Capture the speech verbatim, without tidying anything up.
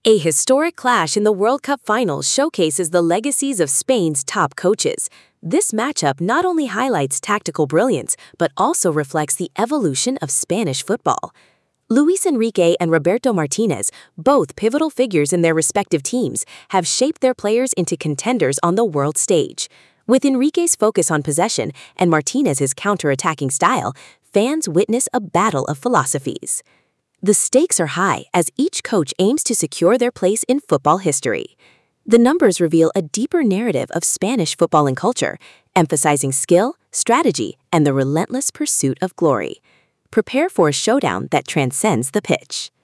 A historic clash in the World Cup finals showcases the legacies of Spain's top coaches. This matchup not only highlights tactical brilliance, but also reflects the evolution of Spanish football. Luis Enrique and Roberto Martinez, both pivotal figures in their respective teams, have shaped their players into contenders on the world stage. With Enrique's focus on possession and Martinez's counter-attacking style, fans witness a battle of philosophies. The stakes are high as each coach aims to secure their place in football history. The numbers reveal a deeper narrative of Spanish football and culture, emphasizing skill, strategy, and the relentless pursuit of glory. Prepare for a showdown that transcends the pitch.